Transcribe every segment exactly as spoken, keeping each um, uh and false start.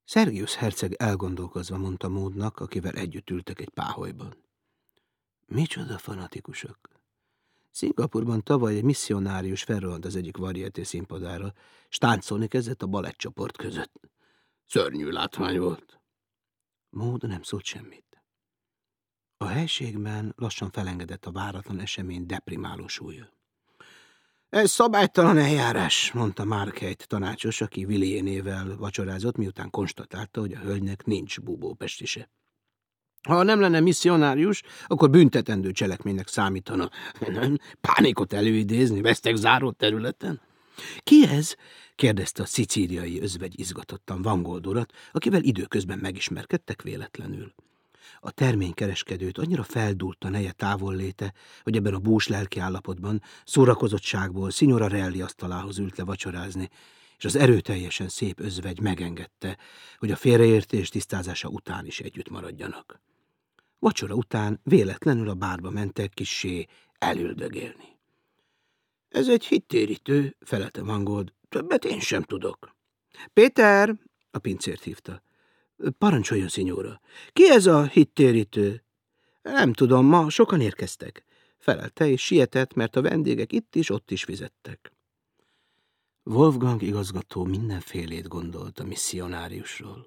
Szergiusz herceg elgondolkozva mondta Maudnak, akivel együtt ültek egy páholyban. Micsoda fanatikusok! Szingapurban tavaly egy misszionárius felrohant az egyik varieté színpadára, s táncolni kezdett a balettcsoport között. Szörnyű látvány volt. Maud nem szólt semmit. A helységben lassan felengedett a váratlan esemény deprimáló súlya. Ez szabálytalan eljárás, mondta Margate tanácsos, aki Villiénével vacsorázott, miután konstatálta, hogy a hölgynek nincs búbópestise. Ha nem lenne misszionárius, akkor büntetendő cselekménynek számítana. Pánikot előidézni vesztegzárolt területen. Ki ez? Kérdezte a szicíliai özvegy izgatottan Vangold urat, akivel időközben megismerkedtek véletlenül. A terménykereskedőt annyira feldúlt a neje távolléte, hogy ebben a bús lelki állapotban, szórakozottságból Signora Relli asztalához ült le vacsorázni, és az erőteljesen szép özvegy megengedte, hogy a félreértés tisztázása után is együtt maradjanak. Vacsora után véletlenül a bárba mentek kissé elüldögélni. Ez egy hittérítő, felelte Vangold, többet én sem tudok. Péter, a pincért hívta. Parancsoljon, szinyóra. Ki ez a hittérítő? Nem tudom, ma sokan érkeztek. Felelte és sietett, mert a vendégek itt is, ott is fizettek. Wolfgang igazgató mindenfélét gondolt a misszionáriusról.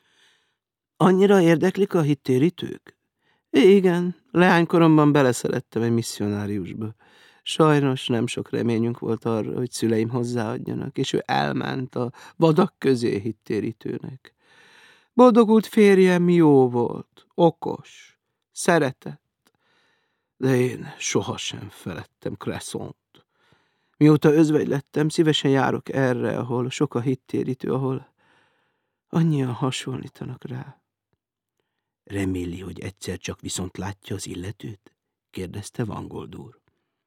Annyira érdeklik a hittérítők? Igen, leánykoromban beleszerettem egy misszionáriusba. Sajnos nem sok reményünk volt arra, hogy szüleim hozzáadjanak, és ő elment a vadak közé hittérítőnek. Boldogult férjem jó volt, okos, szeretett, de én sohasem feledtem Cressont. Mióta özvegy lettem, szívesen járok erre, ahol sok a hittérítő, ahol annyian hasonlítanak rá. Reméli, hogy egyszer csak viszont látja az illetőt? Kérdezte Vangold úr.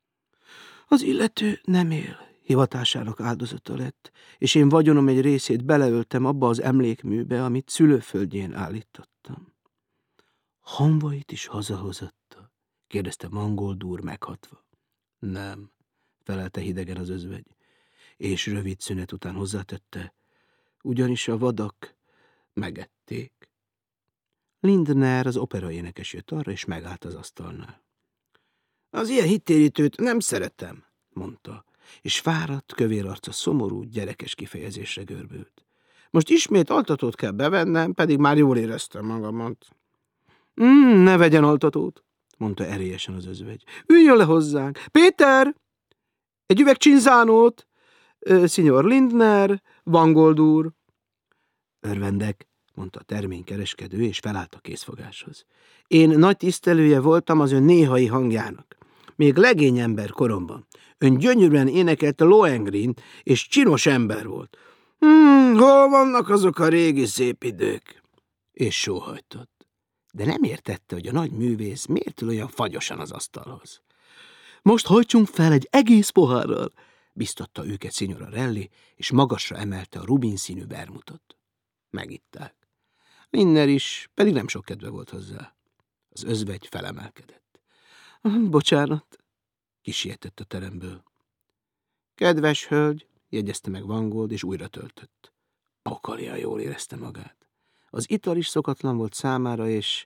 Az illető nem él, hivatásának áldozata lett, és én vagyonom egy részét beleöltem abba az emlékműbe, amit szülőföldjén állítottam. Hamvait is hazahozatta? Kérdezte Vangold úr meghatva. Nem, felelte hidegen az özvegy, és rövid szünet után hozzátette, ugyanis a vadak megették. Lindner, az operaénekes jött arra, és megállt az asztalnál. Az ilyen hittérítőt nem szeretem, mondta, és fáradt, kövér arca szomorú, gyerekes kifejezésre görbült. Most ismét altatót kell bevennem, pedig már jól éreztem magamat. Mm, ne vegyen altatót, mondta erélyesen az özvegy. Üljön le hozzánk. Péter! Egy üveg csinzánót! Szignor Lindner, Vangold úr. Örvendek, mondta a terménykereskedő, és felállt a készfogáshoz. Én nagy tisztelője voltam az ön néhai hangjának. Még legény ember koromban. Ön gyönyörűen énekelte Lohengrin, és csinos ember volt. Hmm, hol vannak azok a régi szép idők? És sóhajtott. De nem értette, hogy a nagy művész miért ül olyan fagyosan az asztalhoz. Most hajtsunk fel egy egész pohárral, biztatta őket Signora Relli, és magasra emelte a rubinszínű vermutot. Megitták. Lindner is, pedig nem sok kedve volt hozzá. Az özvegy felemelkedett. Bocsánat, kisietett a teremből. Kedves hölgy, jegyezte meg Vangold, és újra töltött. Pokalian jól érezte magát. Az ital is szokatlan volt számára, és...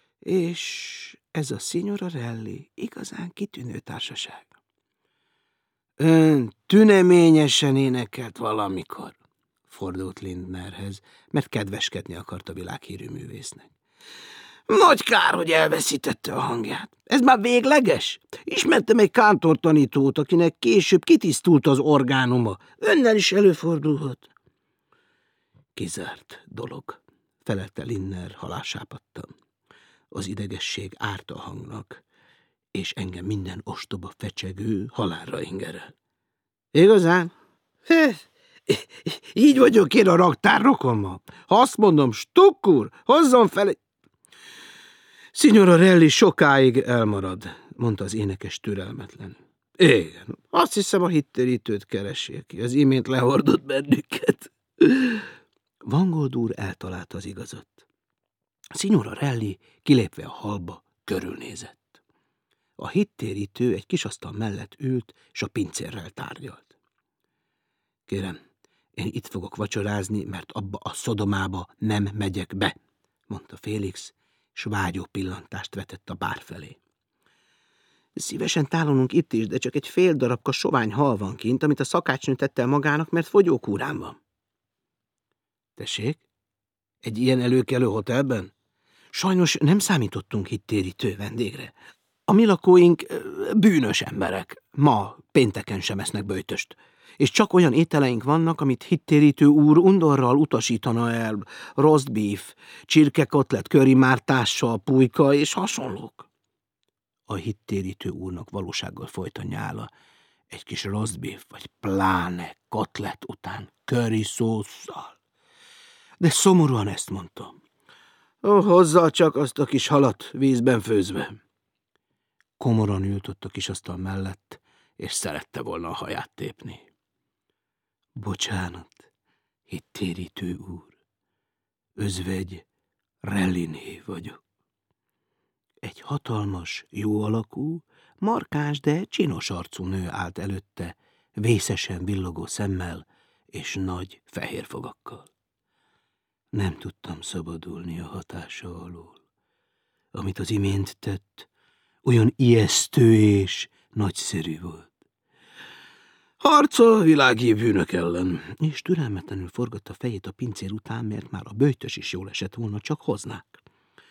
és ez a Signora Relli igazán kitűnő társaság. Ön tüneményesen énekelt valamikor, fordult Lindnerhez, mert kedveskedni akart a világhírű művésznek. Nagy kár, hogy elveszítette a hangját. Ez már végleges? Ismertem egy kántortanítót, akinek később kitisztult az orgánuma. Önnel is előfordulhat. Kizárt dolog, felelte Lindner halásápadtan. Az idegesség árt a hangnak, és engem minden ostoba fecsegő halálra ingerel. Igazán? Így vagyok én a raktár rokonma. Ha azt mondom, Stuck úr, hozzon fel egy... Signora Relli sokáig elmarad, mondta az énekes türelmetlen. Igen, azt hiszem a hittérítőt keressék ki, az imént lehordott bennünket. Vangold úr eltalálta az igazat. Signora Relli kilépve a hallba körülnézett. A hittérítő egy kis asztal mellett ült, és a pincérrel tárgyalt. Kérem, Én itt fogok vacsorázni, mert abba a Szodomába nem megyek be, mondta Félix, s vágyó pillantást vetett a bár felé. Szívesen tálolunk itt is, de csak egy fél darabka sovány hal van kint, amit a szakácsnő tette el magának, mert fogyókúrán van. Tessék? Egy ilyen előkelő hotelben? Sajnos nem számítottunk hittérítő vendégre. A mi lakóink bűnös emberek. Ma pénteken sem esznek böjtöst. És csak olyan ételeink vannak, amit hittérítő úr undorral utasítana el. Roast beef, csirkekotlet, körimártással, pulyka és hasonlók. A hittérítő úrnak valósággal folyt a nyála. Egy kis roast beef, vagy pláne kotlet után curry szósszal. De szomorúan ezt mondtam. Ó, hozzá csak azt a kis halat vízben főzve. Komoran ült ott a kis asztal mellett, és szerette volna a haját tépni. Bocsánat, hittérítő úr. Özvegy Relliné vagyok. Egy hatalmas, jó alakú, markáns, de csinos arcú nő állt előtte, vészesen villogó szemmel és nagy fehér fogakkal. Nem tudtam szabadulni a hatása alól. Amit az imént tett, olyan ijesztő és nagyszerű volt. Harca a világi bűnök ellen, és türelmetlenül forgatta fejét a pincér után, mert már a böjtös is jól esett volna, csak hoznák.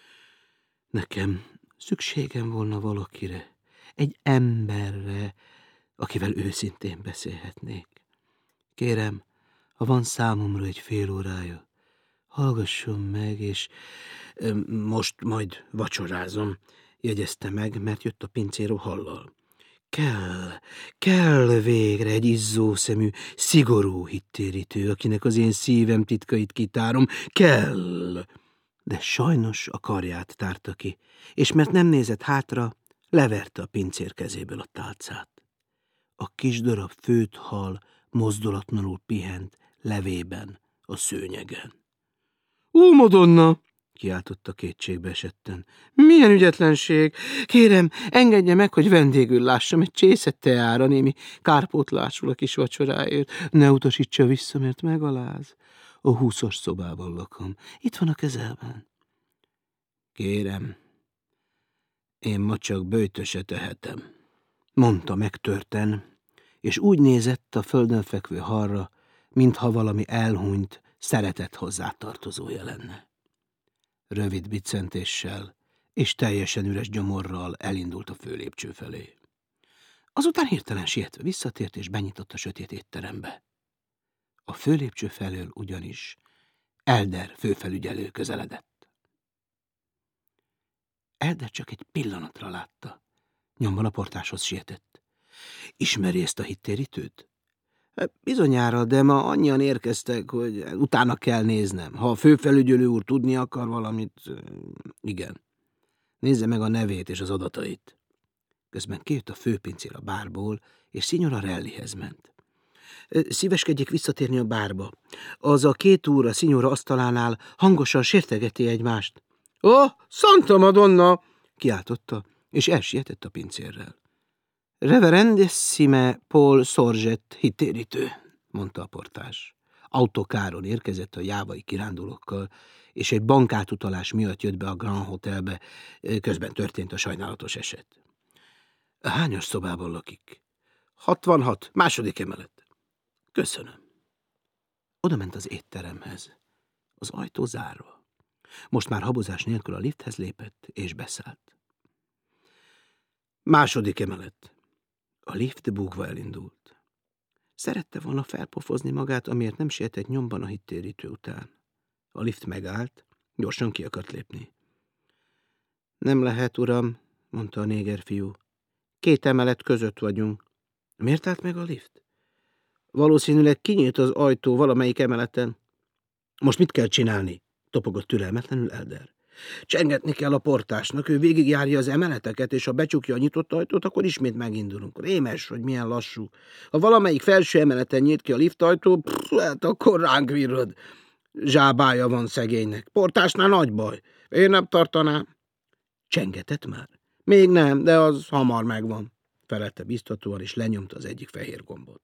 Nekem szükségem volna valakire, egy emberre, akivel őszintén beszélhetnék. Kérem, ha van számomra egy fél órája, hallgasson meg, és most majd vacsorázom, jegyezte meg, mert jött a pincéró hallal. Kell, kell végre egy izzószemű, szigorú hittérítő, akinek az én szívem titkait kitárom. Kell! De sajnos a karját tárta ki, és mert nem nézett hátra, leverte a pincér kezéből a tálcát. A kis darab főtt hal mozdulatlanul pihent levében a szőnyegen. Ó, Madonna! Kiáltotta kétségbe esetten. Milyen ügyetlenség! Kérem, engedje meg, hogy vendégül lássam egy csészet teára, némi kárpótlásul a kis vacsoráért. Ne utasítsa vissza, mert megaláz. A húszas szobában lakom. Itt van a közelben. Kérem, én ma csak böjtöse tehetem, mondta megtörten, és úgy nézett a földön fekvő halra, mintha valami elhunyt, szeretett hozzátartozója lenne. Rövid biccentéssel és teljesen üres gyomorral elindult a főlépcső felé. Azután hirtelen sietve visszatért és benyitott a sötét étterembe. A főlépcső felől ugyanis Elder főfelügyelő közeledett. Elder csak egy pillanatra látta, nyomban a portáshoz sietett. Ismeri ezt a hittérítőt? Bizonyára, de ma annyian érkeztek, hogy utána kell néznem. Ha a főfelügyelő úr tudni akar valamit, igen. Nézze meg a nevét és az adatait. Közben kijött a főpincér a bárból, és Signora Rellihez ment. Szíveskedjék visszatérni a bárba. Az a két úr a Signora asztalánál hangosan sértegeti egymást. Ó, oh, Santa Madonna! Kiáltotta, és elsietett a pincérrel. Reverendissime Paul Sorget hittérítő, mondta a portás. Autokáron érkezett a jávai kirándulókkal, és egy bankátutalás miatt jött be a Grand Hotelbe, közben történt a sajnálatos eset. Hányas szobában lakik? hatvanhat, második emelet. Köszönöm. Oda ment az étteremhez, az ajtó zárva. Most már habozás nélkül a lifthez lépett, és beszállt. Második emelet. A lift búgva elindult. Szerette volna felpofozni magát, amiért nem sietett nyomban a hittérítő után. A lift megállt, gyorsan ki akart lépni. Nem lehet, uram, mondta a néger fiú. Két emelet között vagyunk. Miért állt meg a lift? Valószínűleg kinyílt az ajtó valamelyik emeleten. Most mit kell csinálni? Topogott türelmetlenül Elder. Csengetni kell a portásnak, ő végigjárja az emeleteket, és ha becsukja a nyitott ajtót, akkor ismét megindulunk. Rémes, hogy milyen lassú. Ha valamelyik felső emeleten nyit ki a liftajtó, pff, hát akkor ránk virrad. Zsábája van szegénynek. Portásnál nagy baj. Én nem tartanám. Csengetett már? Még nem, de az hamar megvan, felelte biztatóan, és lenyomta az egyik fehér gombot.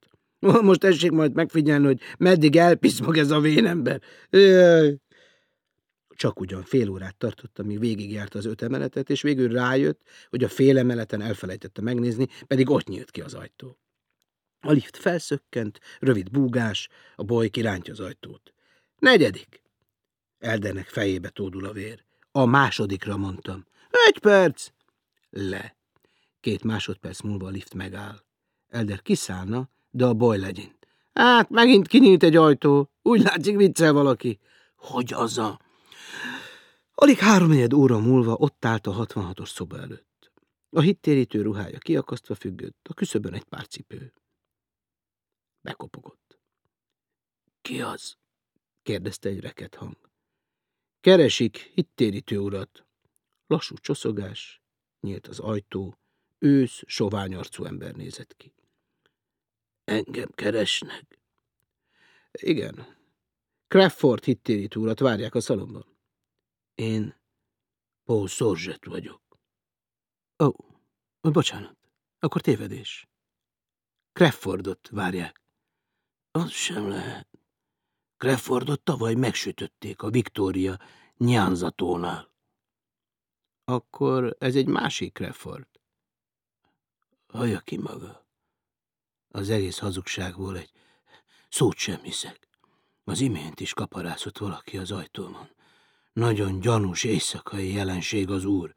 Most tessék majd megfigyelni, hogy meddig elpiszmog ez a vénember. Jaj. Csak ugyan fél órát tartott, amíg végigjárta az öt emeletet, és végül rájött, hogy a fél emeleten elfelejtette megnézni, pedig ott nyílt ki az ajtó. A lift felszökkent, rövid búgás, a boly kirántja az ajtót. Negyedik! Eldernek fejébe tódul a vér. A másodikra mondtam. Egy perc! Le. Két másodperc múlva a lift megáll. Elder kiszállna, de a boly legyint. Hát, megint kinyílt egy ajtó. Úgy látszik, viccel valaki. Hogy az a... Alig háromnegyed óra múlva ott állt a hatvanhatos szoba előtt. A hittérítő ruhája kiakasztva függött, a küszöbön egy pár cipő. Bekopogott. Ki az? Kérdezte egy reket hang. Keresik hittérítő urat. Lassú csoszogás, nyílt az ajtó, ősz, sovány arcú ember nézett ki. Engem keresnek? Igen. Crawford hittérítő urat várják a szalomban. Én Paul Sorget vagyok. Ó, oh, bocsánat, akkor tévedés. Crawfordot várják. Az sem lehet. Crawfordot tavaly megsütötték a Victoria Nyanzatónál. Akkor ez egy másik Crawford. Hallja ki maga. Az egész hazugságból egy szót sem hiszek. Az imént is kaparászott valaki az ajtómon. Nagyon gyanús éjszakai jelenség az úr.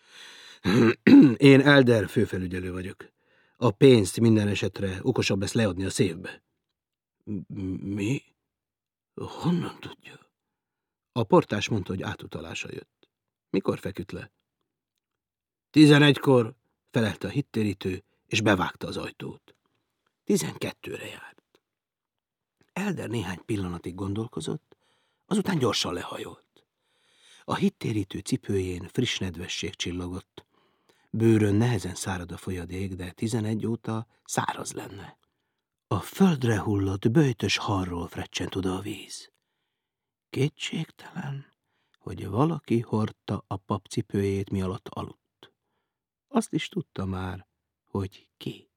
Én Elder főfelügyelő vagyok. A pénzt minden esetre okosabb lesz leadni a széfbe. Mi? Honnan tudja? A portás mondta, hogy átutalása jött. Mikor feküdt le? Tizenegykor, felelte a hittérítő, és bevágta az ajtót. Tizenkettőre járt. Elder néhány pillanatig gondolkozott, azután gyorsan lehajolt. A hittérítő cipőjén friss nedvesség csillogott. Bőrön nehezen szárad a folyadék, de tizenegy óta száraz lenne. A földre hullott böjtös harról frecsent oda a víz. Kétségtelen, hogy valaki hordta a papcipőjét, mi alatt aludt. Azt is tudta már, hogy ki.